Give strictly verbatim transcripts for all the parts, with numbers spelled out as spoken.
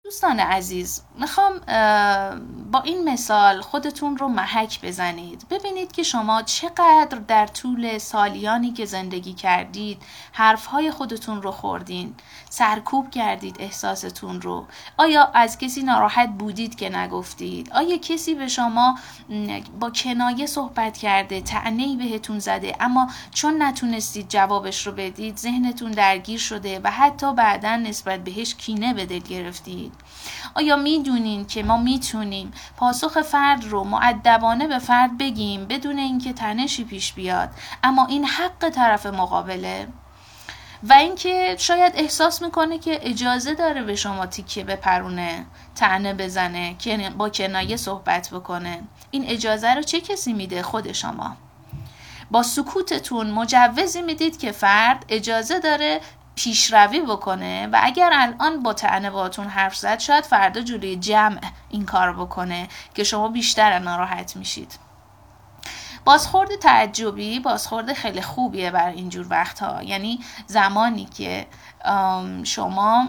دوستان عزیز، میخوام با این مثال خودتون رو محک بزنید. ببینید که شما چقدر در طول سالیانی که زندگی کردید حرفهای خودتون رو خوردین، سرکوب کردید احساستون رو. آیا از کسی ناراحت بودید که نگفتید؟ آیا کسی به شما با کنایه صحبت کرده، طعنه‌ای بهتون زده، اما چون نتونستید جوابش رو بدید ذهنتون درگیر شده و حتی بعداً نسبت بهش کینه به دل گرفتید؟ آیا میدونین که ما میتونیم پاسخ فرد رو مؤدبانه به فرد بگیم بدون اینکه تنشی پیش بیاد، اما این حق طرف مقابله؟ و اینکه شاید احساس میکنه که اجازه داره به شما تیکه بپرونه، طعنه بزنه، که با کنایه صحبت بکنه. این اجازه رو چه کسی میده؟ خود شما. با سکوتتون مجوزی میدید که فرد اجازه داره پیشروی بکنه و اگر الان با طعنه باهاتون حرف زد شاید فردا جلوی جمع این کار بکنه که شما بیشتر ناراحت میشید. بازخورد تعجبی بازخورد خیلی خوبیه بر اینجور وقتها. یعنی زمانی که شما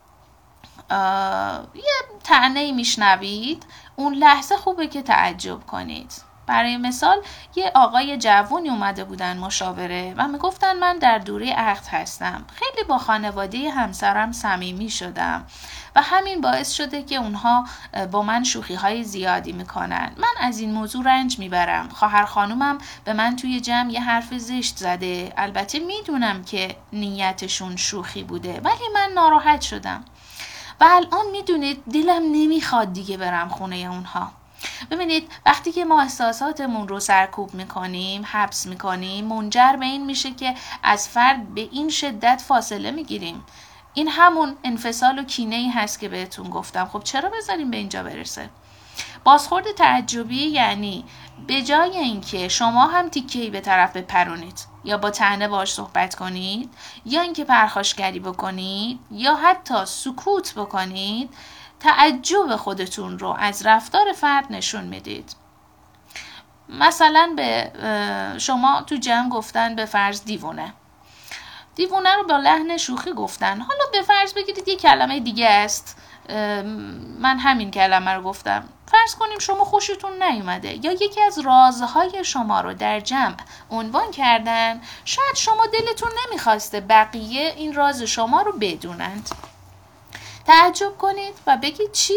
یه طعنه‌ای میشنوید اون لحظه خوبه که تعجب کنید. برای مثال یه آقای جوونی اومده بودن مشاوره و میگفتن من در دوره عقد هستم، خیلی با خانواده همسرم صمیمی شدم و همین باعث شده که اونها با من شوخی های زیادی میکنن. من از این موضوع رنج میبرم. خواهر خانومم به من توی جمع یه حرف زشت زده، البته میدونم که نیتشون شوخی بوده ولی من ناراحت شدم و الان میدونید دلم نمیخواد دیگه برم خونه اونها. ببینید وقتی که ما احساساتمون رو سرکوب میکنیم، حبس میکنیم، منجر به این میشه که از فرد به این شدت فاصله میگیریم. این همون انفصال و کینه‌ای هست که بهتون گفتم. خب چرا بذاریم به اینجا برسه؟ بازخورد تعجبی یعنی به جای اینکه شما هم تیکه‌ای به طرف بپرونید یا با طعنه باهاش صحبت کنید یا اینکه پرخاشگری بکنید یا حتی سکوت بکنید، تعجب خودتون رو از رفتار فرد نشون میدید. مثلا به شما تو جمع گفتن به فرض دیوونه. دیوونه رو با لحن شوخی گفتن. حالا به فرض بگیرید یه کلمه دیگه است، من همین کلمه رو گفتم. فرض کنیم شما خوشتون نیومده یا یکی از رازهای شما رو در جمع عنوان کردن، شاید شما دلتون نمیخواسته بقیه این راز شما رو بدونند. تعجب کنید و بگید چی؟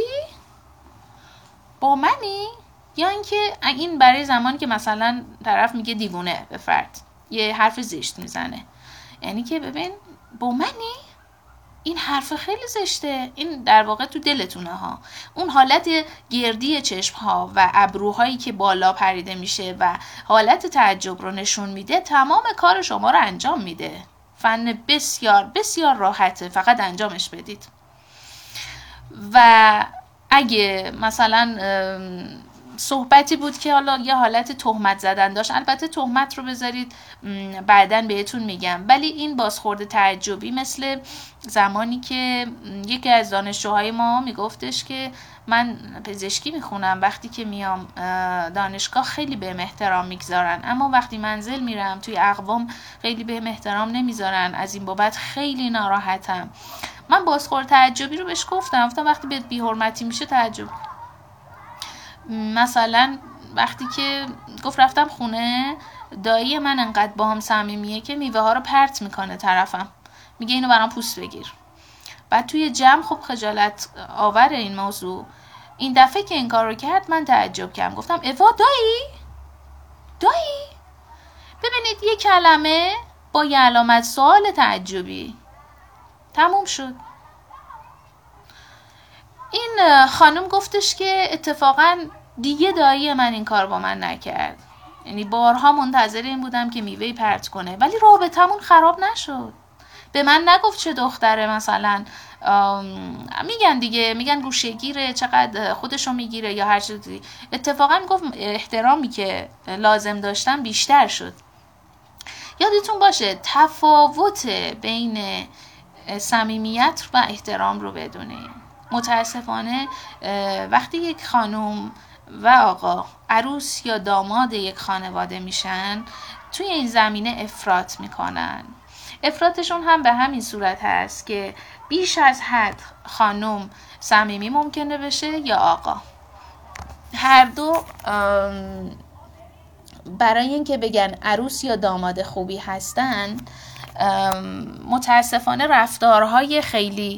با منی؟ یا اینکه این برای زمانی که مثلا طرف میگه دیوونه به فرد، یه حرف زشت میزنه، یعنی که ببین با منی؟ این حرف خیلی زشته. این در واقع تو دلتونه ها. اون حالت گردی چشم ها و ابروهایی که بالا پریده میشه و حالت تعجب رو نشون میده تمام کار شما رو انجام میده. فن بسیار بسیار راحته، فقط انجامش بدید. و اگه مثلا صحبتی بود که حالا یه حالت تهمت زدن داشت، البته تهمت رو بذارید بعداً بهتون میگم، ولی این بازخورد تعجبی مثل زمانی که یکی از دانشجوهای ما میگفتش که من پزشکی میخونم، وقتی که میام دانشگاه خیلی بهم احترام میگذارن اما وقتی منزل میرم توی اقوام خیلی بهم احترام نمیذارن، از این بابت خیلی ناراحتم. من بازخورد تعجبی رو بهش گفتم، گفتم وقتی بهت بی‌حرمتی میشه تعجب. مثلا وقتی که گفت رفتم خونه دایی من انقدر با هم صمیمیه که میوه ها رو پرت میکنه طرفم، میگه اینو برام پوست بگیر. بعد توی جمع خب خجالت آور این موضوع. این دفعه که این کار رو کرد من تعجب کردم، گفتم اوا دایی؟ دایی؟ ببینید یه کلمه با یه علامت سوال تعجبی تموم شد. این خانم گفتش که اتفاقا دیگه دایی من این کار با من نکرد، یعنی بارها منتظر این بودم که میوهی پرت کنه ولی رابطمون خراب نشد. به من نگفت چه دختره، مثلا میگن دیگه، میگن گوشه‌گیره، چقدر خودشو میگیره یا هر چیزی. اتفاقا گفت احترامی که لازم داشتم بیشتر شد. یادتون باشه تفاوت بین صمیمیت و احترام رو بدونید. متاسفانه وقتی یک خانم و آقا عروس یا داماد یک خانواده میشن توی این زمینه افراط میکنن. افراطشون هم به همین صورت هست که بیش از حد خانم صمیمی ممکنه بشه یا آقا. هر دو برای اینکه بگن عروس یا داماد خوبی هستن متاسفانه رفتارهای خیلی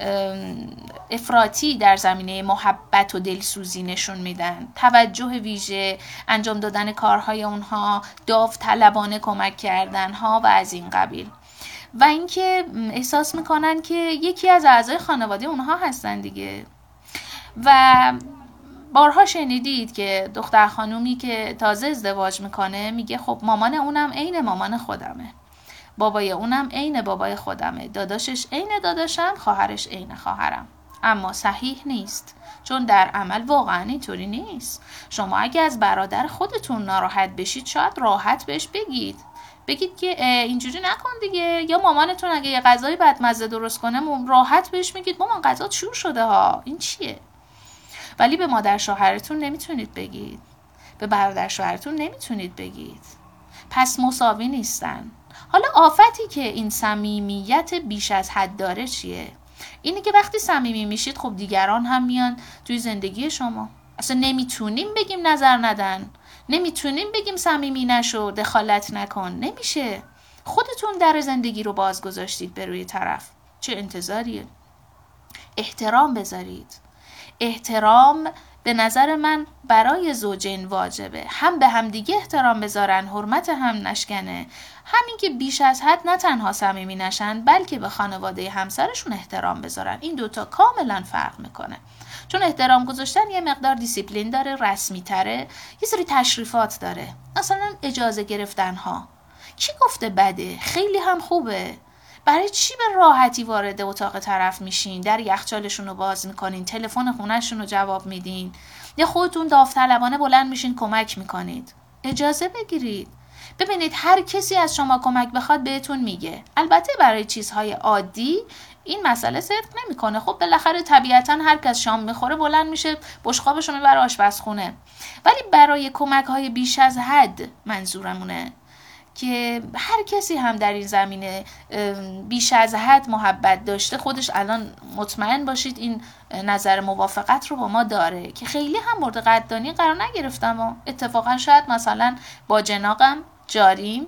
افراطی در زمینه محبت و دلسوزی نشون میدن، توجه ویژه، انجام دادن کارهای اونها، داوطلبانه کمک کردن ها و از این قبیل، و اینکه احساس میکنن که یکی از اعضای خانواده اونها هستن دیگه. و بارها شنیدید که دختر خانومی که تازه ازدواج میکنه میگه خب مامان اونم عین مامان خودمه، بابای اونم عین بابای خودمه، داداشش عین داداشم، خواهرش عین خواهرم. اما صحیح نیست، چون در عمل واقعا اینطوری نیست. شما اگه از برادر خودتون ناراحت بشید شاید راحت بهش بگید بگید که اینجوری نکن دیگه، یا مامانتون اگه یه غذای بدمزه درست کنه راحت بهش میگید مامان غذات شور شده ها، این چیه؟ ولی به مادر شوهرتون نمیتونید بگید، به برادر شوهرتون نمیتونید بگید، پس مساوی نیستن. حالا آفتی که این صمیمیت بیش از حد داره چیه؟ اینه که وقتی صمیمی میشید خب دیگران هم میان توی زندگی شما. اصلا نمیتونیم بگیم نظر ندن، نمیتونیم بگیم صمیمی نشو، دخالت نکن، نمیشه. خودتون در زندگی رو باز گذاشتید به روی طرف، چه انتظاریه؟ احترام بذارید. احترام به نظر من برای زوجین واجبه، هم به هم دیگه احترام بذارن، حرمت هم نشکنه، همین که بیش از حد نه تنها صمیمی نشن بلکه به خانواده همسرشون احترام بذارن. این دوتا کاملا فرق میکنه، چون احترام گذاشتن یه مقدار دیسیپلین داره، رسمی تره، یه سری تشریفات داره، مثلا اجازه گرفتن ها. کی گفته بده؟ خیلی هم خوبه. برای چی به راحتی وارد اتاق طرف میشین، در یخچالشون رو باز میکنین، تلفن خونهشون رو جواب میدین، یا خودتون داوطلبانه بلند میشین کمک میکنید؟ اجازه بگیرید. ببینید هر کسی از شما کمک بخواد بهتون میگه. البته برای چیزهای عادی این مسئله صدق نمیکنه. خب بالاخره طبیعتا هر کس شام میخوره بلند میشه بشقابش رو میبره آشپزخونه. ولی برای کمک های بیش از حد منظورمونه که هر کسی هم در این زمینه بیش از حد محبت داشته، خودش الان مطمئن باشید این نظر موافقت رو با ما داره که خیلی هم مورد قدردانی قرار نگرفتم و اتفاقا شاید مثلا با جناقم جاریم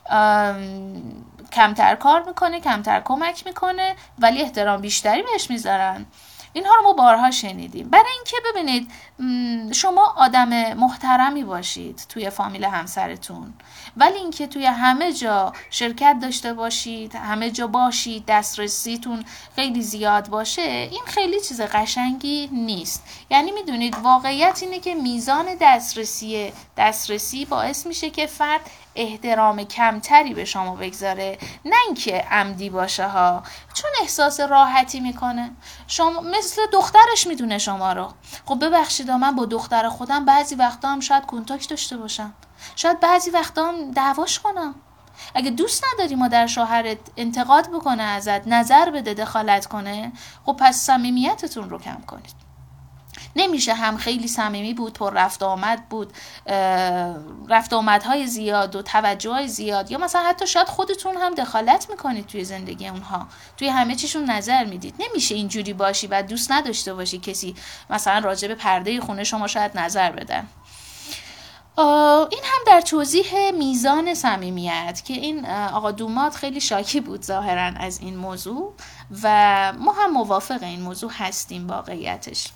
کمتر کار میکنه، کمتر کمک میکنه، ولی احترام بیشتری بهش میذارن. اینها رو ما بارها شنیدیم. برای اینکه ببینید شما آدم محترمی باشید توی فامیل همسرتون، ولی اینکه توی همه جا شرکت داشته باشید، همه جا باشید، دسترسیتون خیلی زیاد باشه، این خیلی چیز قشنگی نیست. یعنی میدونید واقعیت اینه که میزان دسترسی دسترسی باعث میشه که فرد احترام کمتری به شما بگذاره، نه اینکه عمدی باشه ها، چون احساس راحتی میکنه. شما مثل دخترش میدونه شما رو. خب ببخشید من با دختر خودم بعضی وقتا هم شاید کنتاکت داشته باشم، شاید بعضی وقتا هم دعواش کنم. اگه دوست نداری مادر شوهرت انتقاد بکنه ازت، نظر بده، دخالت کنه، خب پس صمیمیتتون رو کم کنید. نمیشه هم خیلی صمیمی بود، پر رفت آمد بود، رفت آمدهای زیاد و توجههای زیاد، یا مثلا حتی شاید خودتون هم دخالت میکنید توی زندگی اونها، توی همه چیشون نظر میدید. نمیشه اینجوری باشی و دوست نداشته باشی کسی مثلا راجع به پرده خونه شما شاید نظر بدن. این هم در توضیح میزان صمیمیت که این آقا دومات خیلی شاکی بود ظاهرا از این موضوع و ما هم موافق این موضوع هستیم واقعیتش.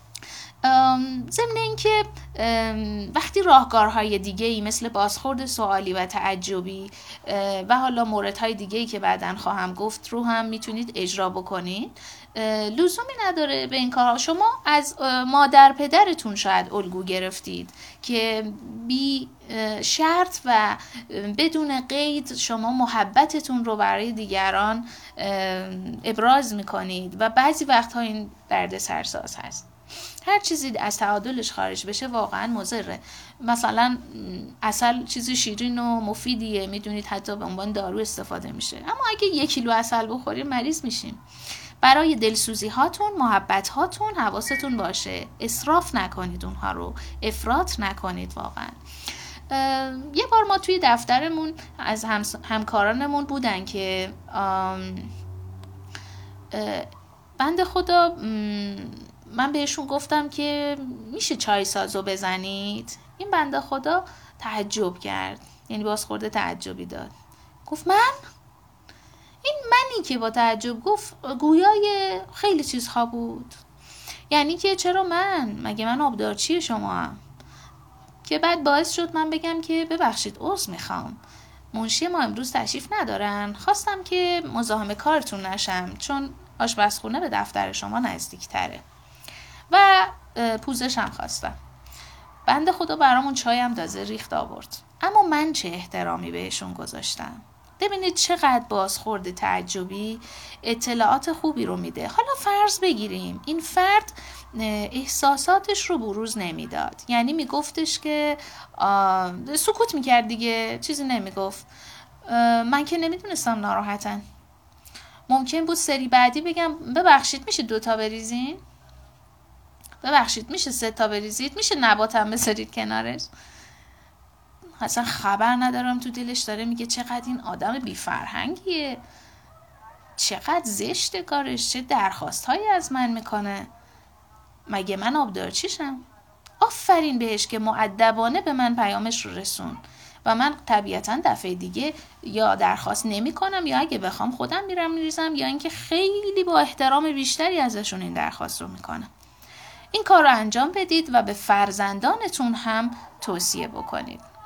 ضمن این که وقتی راهکارهای دیگه‌ای مثل بازخورد سوالی و تعجبی و حالا موردهای دیگه‌ای که بعداً خواهم گفت رو هم میتونید اجرا بکنید، لزومی نداره به این کارها. شما از مادر پدرتون شاید الگو گرفتید که بی شرط و بدون قید شما محبتتون رو برای دیگران ابراز میکنید و بعضی وقتها این دردسرساز هست. هر چیزی از تعادلش خارج بشه واقعا مضره. مثلا عسل چیزی شیرین و مفیدیه، میدونید حتی به عنوان دارو استفاده میشه، اما اگه یک کیلو عسل بخورید مریض میشین. برای دلسوزی هاتون، محبت هاتون حواستون باشه، اسراف نکنید اونها رو، افراط نکنید. واقعا یه بار ما توی دفترمون از همکارانمون بودن که بنده خدا من بهشون گفتم که میشه چای سازو بزنید. این بنده خدا تعجب کرد، یعنی بازخورده تعجبی داد. گفت من؟ این منی که با تعجب گفت گویای خیلی چیزها بود. یعنی که چرا من؟ مگه من آبدارچی شما هم؟ که بعد باعث شد من بگم که ببخشید عذر میخوام، منشی ما امروز تشریف ندارن، خواستم که مزاحم کارتون نشم چون آشپزخونه به دفتر شما نزدیک تره و پوزشم خواستم. بنده خدا برامون چایم تازه ریخت آورد. اما من چه احترامی بهشون گذاشتم. ببینید چقدر بازخورد تعجبی اطلاعات خوبی رو میده. حالا فرض بگیریم این فرد احساساتش رو بروز نمیداد، یعنی میگفتش که سکوت میکرد دیگه، چیزی نمیگفت. من که نمیدونستم ناراحتن. ممکن بود سری بعدی بگم ببخشید میشه دوتا بریزین؟ ببخشید میشه سه تا بریزید؟ میشه نباتم بذارید کنارش؟ اصلا خبر ندارم تو دلش داره میگه چقدر این آدم بی فرهنگیه، چقدر زشته کارش، چه درخواست هایی از من میکنه، مگه من آبدارچیشم؟ آفرین بهش که مؤدبانه به من پیامش رو رسون و من طبیعتا دفعه دیگه یا درخواست نمی کنم یا اگه بخوام خودم میرم میریزم یا اینکه خیلی با احترام بیشتری ازشون این درخواست رو میکنم. این کار رو انجام بدید و به فرزندانتون هم توصیه بکنید.